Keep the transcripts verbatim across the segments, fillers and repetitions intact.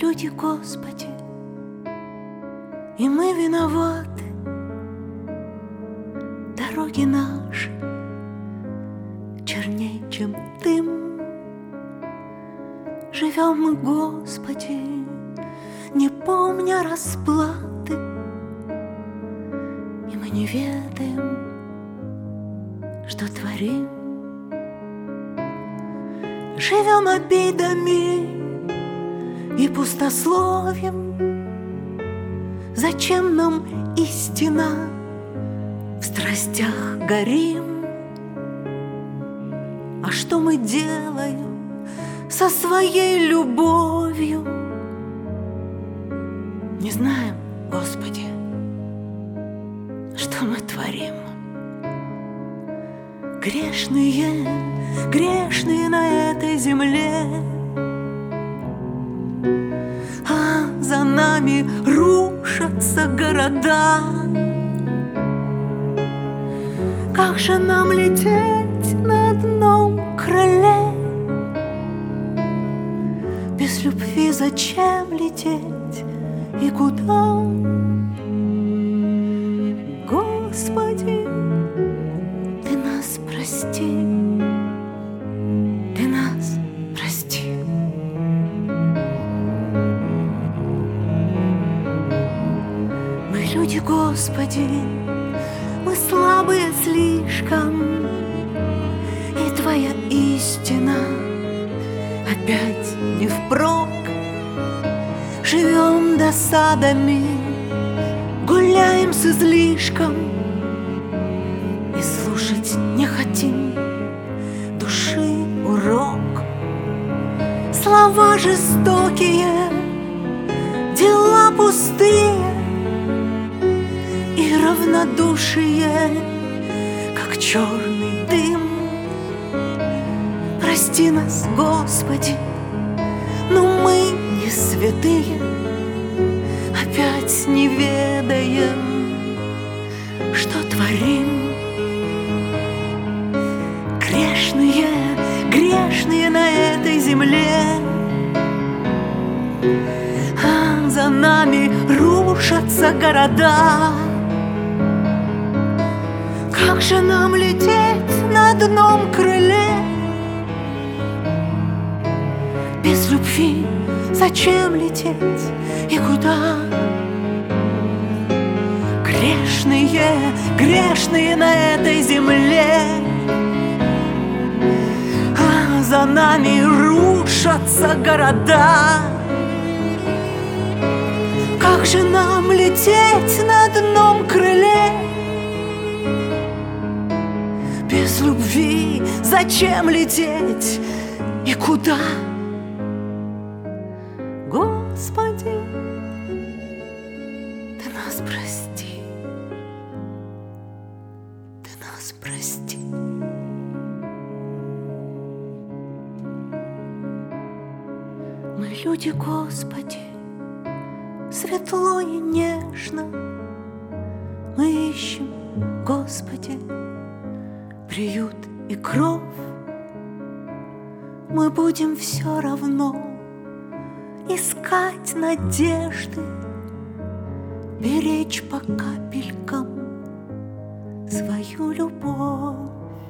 люди, Господи, и мы виноваты. Дороги наши черней, чем дым. Живем мы, Господи, не помня расплаты, и мы не ведаем, что творим. Живем обидами и пустословием. Зачем нам истина? В страстях горим. А что мы делаем со своей любовью? Не знаем, Господи, что мы творим. Грешные, грешные на этой земле, а за нами рушатся города. Как же нам лететь на одном крыле? Без любви зачем лететь и куда? Господи, Ты нас прости, Ты нас прости. Мы люди, Господи, мы слабые слишком, и Твоя истина опять не впрок. Живем досадами, гуляем с излишком, и слушать не хотим души урок. Слова жестокие, дела пустые и равнодушие, как черный дым. Прости нас, Господи, но мы не святые, опять не ведаем, что творим. Грешные, грешные на этой земле, а за нами рушатся города. Как же нам лететь на одном крыле? Без любви зачем лететь и куда? Грешные, грешные на этой земле, а за нами рушатся города. Как же нам лететь на одном крыле? Без любви зачем лететь и куда? Господи, Ты нас прости, Ты нас прости. Мы люди, Господи, светло и нежно мы ищем, Господи, приют и кров. Мы будем все равно искать надежды, беречь по капелькам свою любовь.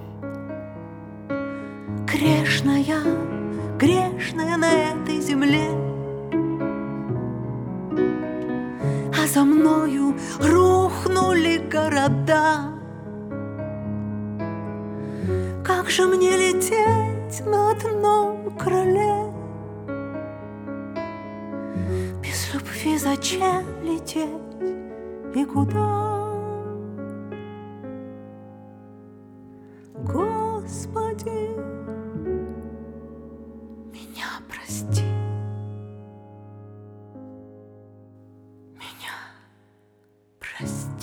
Грешная, грешная на этой земле, а за мною рухнули города. Как же мне лететь на одном крыле? Без любви зачем лететь и куда? Господи, меня прости, меня прости.